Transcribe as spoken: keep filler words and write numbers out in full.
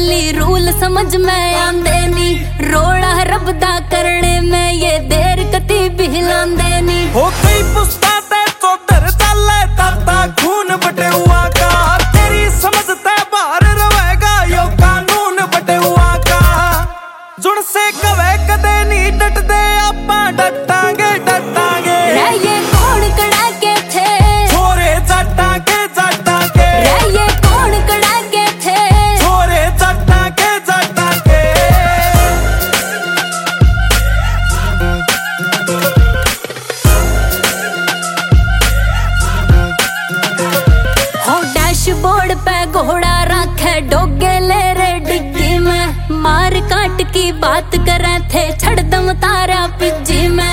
पहली रूल समझ में आंदे नी, रोड़ा रबदा करने में ये देर कती भी हिलांदे नी। हो कई पुस्ता ते चौधर चले ताता खून बटे हुआ का, तेरी समझते बाहर रहेगा यो कानून बटे हुआ का। जुड़ से कवे कदे नी डटदे आपा डटांगे डटांगे। ये कौन कड़ा के थे छोरे जट्टा के जट्टा के, ये कौन कड़ा के थे छोरे जट्टा के जट्टा के। हो डैशबोर्ड पे घोड़ा रखे डोगे ले रे डिग्गी में, मार काट की बात करे थे छड़ दम तारा पिज्जी में।